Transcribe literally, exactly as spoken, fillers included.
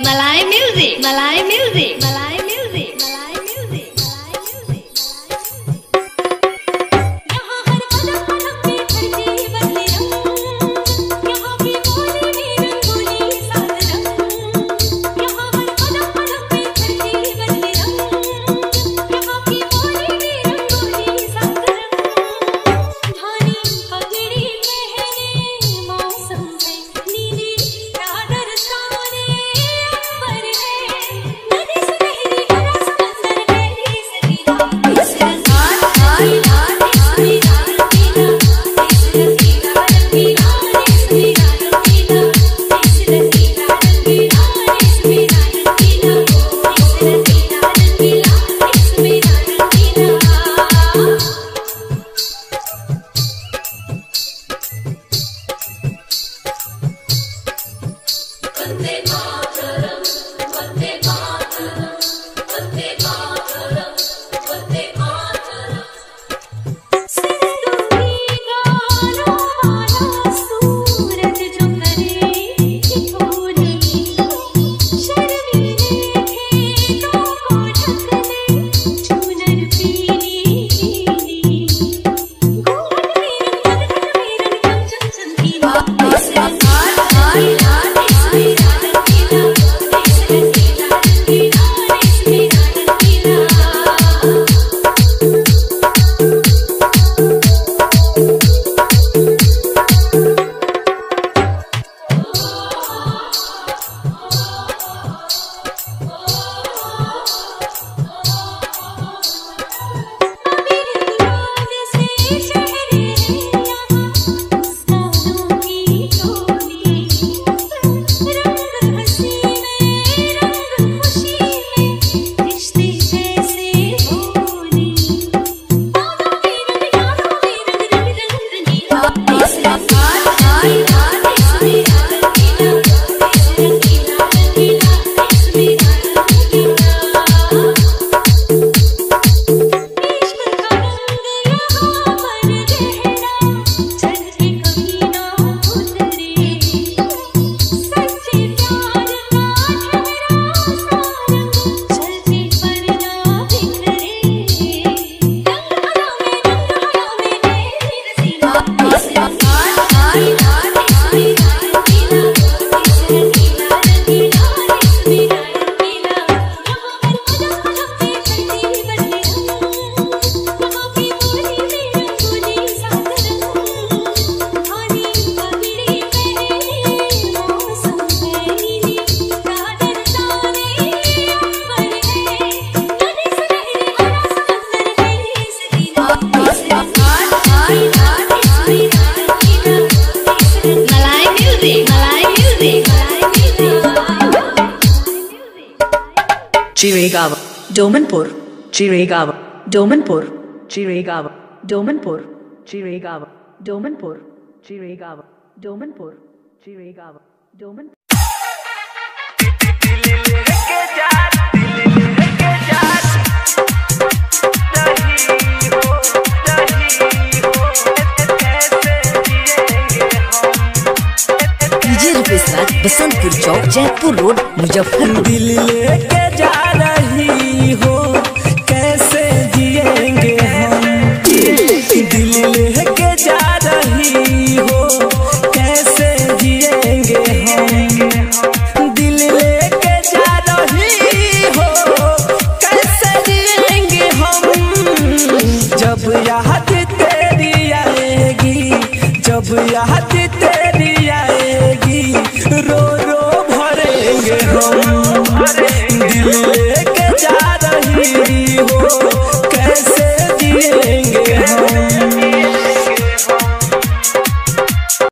Malay music, Malay music, Malay music, Malay music, Malay music. यहाँ हर कदम कदम पे धरती बदले रंग, यहाँ की बोली भी रंगोली साथ रंग। यहाँ हर कदम कदम पे धरती बदले रंग, यहाँ की बोली भी रंगोली साथ रंग। धानी पगड़ी पहने मौसम है, नीली चादर ताने अंबर है, नदी से लहरी हरा समंदर है, इस लीला इस रंगार लीला इस लीला रंगीला, इस रंगीला रंगीला इस लीला रंगीला, इस रंगीला रंगीला इस लीला रंगीला, इस रंगीला रंगीला इस लीला रंगीला। वंदे मातरम वंदे मातरम वंदे मातरम वंदे मातरम। सिंदूरी गालों वाला सूरज जो करे ठिठोरी, शर्मीले खेतों को ढक ले चूनर पीली पीली, घूंघट में रंग घट में रंग चम चम चमकीला, इस रंगार लीला इस लीला रंगीला, इस रंगीला रंगीला इस लीला रंगीला। अबीर से शहरे यहाँ मुस्कानों की टोली, रंग हंसी में रंग खुशी में रिश्ते जैसे होली। बागों में रंग यादों में रंग रंग रंग रंगीला, इस रंगार लीला इस लीला रंगीला, इस रंगीला रंगीला इस लीला रंगीला। इश्क का रंग यहाँ पर गहरा चढ़े कभी ना उतरे, सच्चे प्यार का ठहरा सा रंग चलते पर ना बिखरे, रंग अदा में रंग हया में है रसीला, इस रंगार लीला इस लीला रंगीला, इस रंगीला रंगीला इस लीला रंगीला। यहाँ हर कदम कदम पे धरती बदले रंग, यहाँ की बोली में रंगोली साथ रंग। धानी पगड़ी पहने मौसम है, नीली चादर ताने अंबर है, नदी से लहरी हरा समंदर है, इस लीला इस रंगार लीला इस लीला रंगीला, इस रंगीला Malay music, Malay music, Malay music. Chiregaon, Domanpur, Chiregaon, Domanpur, Chiregaon, Domanpur, Chiregaon, Domanpur, Chiregaon, Domanpur, Chiregaon, Domanpur. DJ Rupesh Raj, Basantpur chowk, Jaipur road, Muzaffarpur. दिल लेके जा रही हो कैसे जिएंगे हम, दिल लेके जा रही हो कैसे जिएंगे हम, दिल लेके जा रही हो कैसे जिएंगे हम। जब याद तेरी आएगी, जब याद तेरी आएगी, रो रो भरेंगे हम।